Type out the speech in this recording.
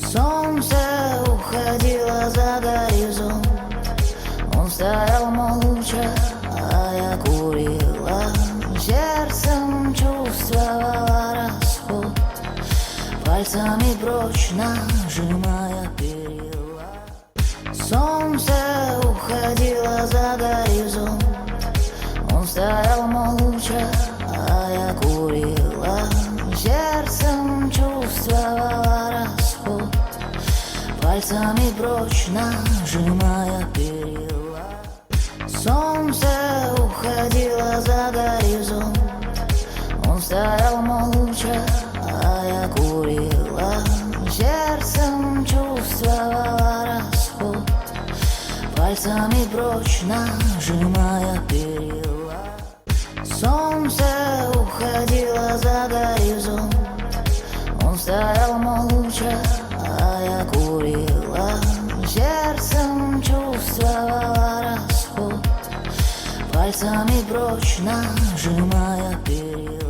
Солнце уходило за горизонт. Он стоял молча, а я курила. Сердцем чувствовала расход, пальцами прочно сжимая перила. Солнце уходило за горизонт. Он стоял молча, а я курила. Сердцем чувствовала расход, пальцами прочно сжимая перила. Солнце уходило за горизонт. Он стоял молча, а я курила. Сердцем чувствовала расход, пальцами прочно сжимая перила. Солнце уходило за горизонт. Он стоял молча, а я курила. Сердцем чувствовала расход, пальцами прочно сжимая перила.